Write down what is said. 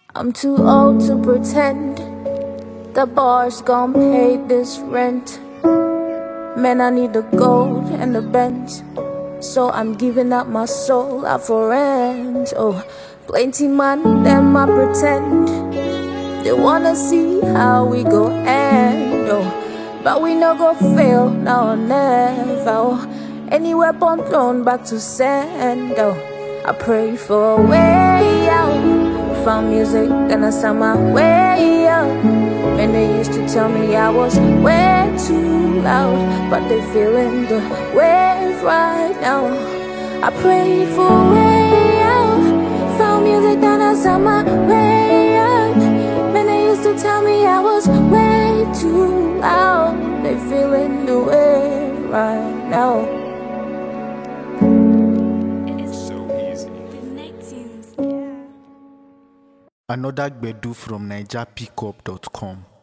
I'm too old to pretend the bar's gon' pay this rent. Man, I need the gold and the Benz, so I'm giving up my soul out for rent. Oh, plenty man, them I pretend they wanna see how we go end. Oh, but we no go fail now or never. Oh, any weapon thrown back to send. Oh, I pray for a way out. Found music, then I sang my way out. And they used to tell me I was way too loud, but they feeling the wave right now. I prayed for a way out. Found music, then I sang my way out. And they used to tell me I was way too loud. They feeling the wave right now. Another Gbedu from NigerPickup.com.